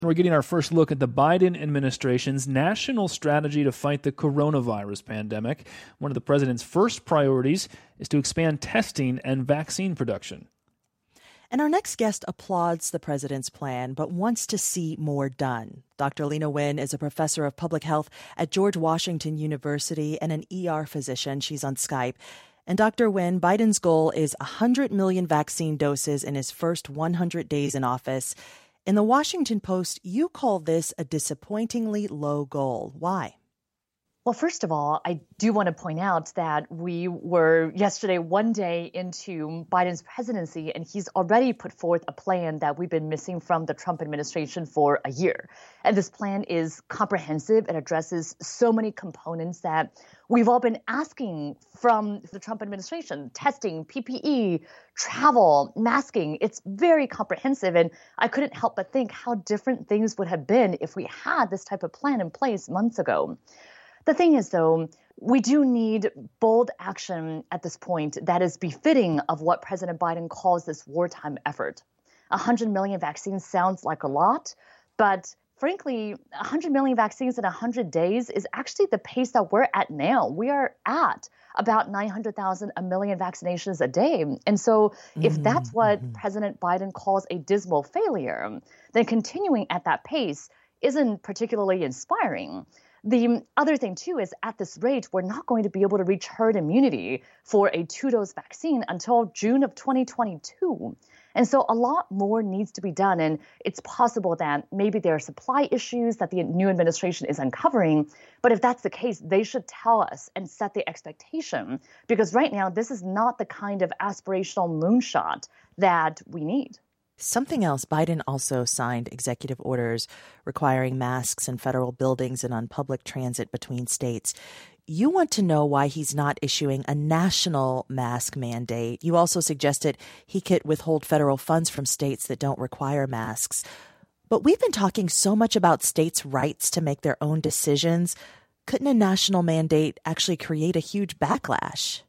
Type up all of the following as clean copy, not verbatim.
We're getting our first look at the Biden administration's national strategy to fight the coronavirus pandemic. One of the president's first priorities is to expand testing and vaccine production. And our next guest applauds the president's plan, but wants to see more done. Dr. Leana Wen is a professor of public health at George Washington University and an ER physician. She's on Skype. And Dr. Wen, Biden's goal is 100 million vaccine doses in his first 100 days in office. In the Washington Post, you call this a disappointingly low goal. Why? Well, first of all, I do want to point out that we were yesterday one day into Biden's presidency, and he's already put forth a plan that we've been missing from the Trump administration for a year. And this plan is comprehensive. It addresses so many components that we've all been asking from the Trump administration: testing, PPE, travel, masking. It's very comprehensive. And I couldn't help but think how different things would have been if we had this type of plan in place months ago. The thing is, though, we do need bold action at this point that is befitting of what President Biden calls this wartime effort. 100 million vaccines sounds like a lot, but frankly, 100 million vaccines in 100 days is actually the pace that we're at now. We are at about 900,000, a million vaccinations a day. And so if that's what President Biden calls a dismal failure, then continuing at that pace isn't particularly inspiring. The other thing, too, is at this rate, we're not going to be able to reach herd immunity for a 2-dose vaccine until June of 2022. And so a lot more needs to be done. And it's possible that maybe there are supply issues that the new administration is uncovering. But if that's the case, they should tell us and set the expectation, because right now, this is not the kind of aspirational moonshot that we need. Something else, Biden also signed executive orders requiring masks in federal buildings and on public transit between states. You want to know why he's not issuing a national mask mandate. You also suggested he could withhold federal funds from states that don't require masks. But we've been talking so much about states' rights to make their own decisions. Couldn't a national mandate actually create a huge backlash?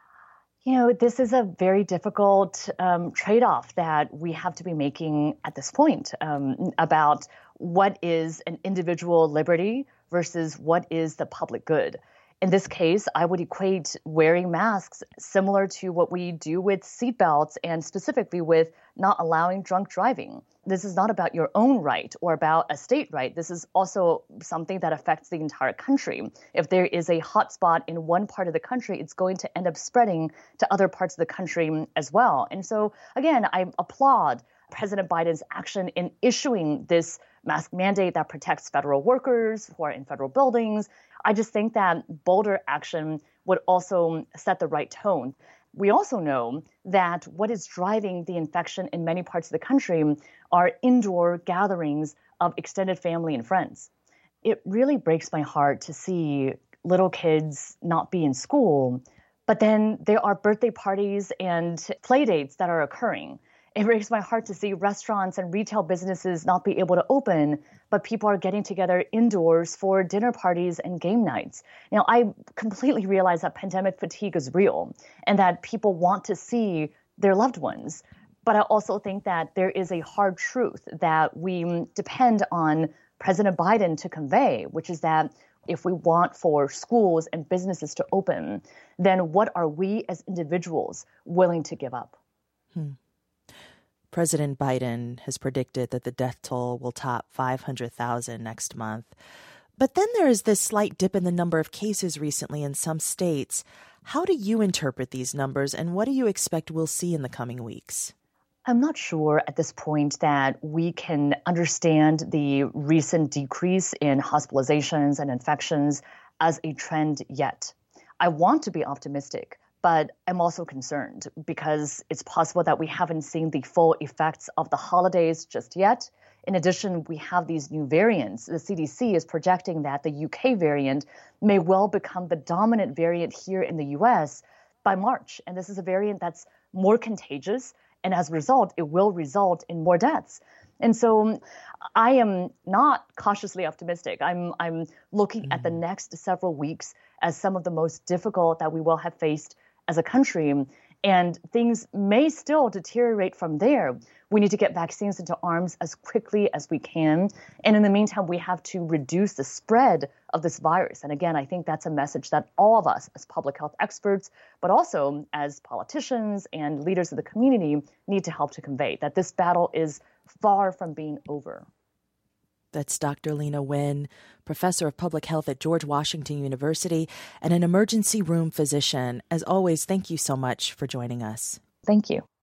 You know, this is a very difficult trade-off that we have to be making at this point about what is an individual liberty versus what is the public good. In this case, I would equate wearing masks similar to what we do with seatbelts and specifically with not allowing drunk driving. This is not about your own right or about a state right. This is also something that affects the entire country. If there is a hotspot in one part of the country, it's going to end up spreading to other parts of the country as well. And so, again, I applaud President Biden's action in issuing this mask mandate that protects federal workers who are in federal buildings. I just think that bolder action would also set the right tone. We also know that what is driving the infection in many parts of the country are indoor gatherings of extended family and friends. It really breaks my heart to see little kids not be in school, but then there are birthday parties and play dates that are occurring. It breaks my heart to see restaurants and retail businesses not be able to open, but people are getting together indoors for dinner parties and game nights. Now, I completely realize that pandemic fatigue is real and that people want to see their loved ones. But I also think that there is a hard truth that we depend on President Biden to convey, which is that if we want for schools and businesses to open, then what are we as individuals willing to give up? President Biden has predicted that the death toll will top 500,000 next month. But then there is this slight dip in the number of cases recently in some states. How do you interpret these numbers, and what do you expect we'll see in the coming weeks? I'm not sure at this point that we can understand the recent decrease in hospitalizations and infections as a trend yet. I want to be optimistic, but I'm also concerned because it's possible that we haven't seen the full effects of the holidays just yet. In addition, we have these new variants. The CDC is projecting that the UK variant may well become the dominant variant here in the US by March. And this is a variant that's more contagious. And as a result, it will result in more deaths. And so I am not cautiously optimistic. I'm looking at the next several weeks as some of the most difficult that we will have faced as a country. And things may still deteriorate from there. We need to get vaccines into arms as quickly as we can. And in the meantime, we have to reduce the spread of this virus. And again, I think that's a message that all of us as public health experts, but also as politicians and leaders of the community need to help to convey, that this battle is far from being over. That's Dr. Leana Wen, professor of public health at George Washington University and an emergency room physician. As always, thank you so much for joining us. Thank you.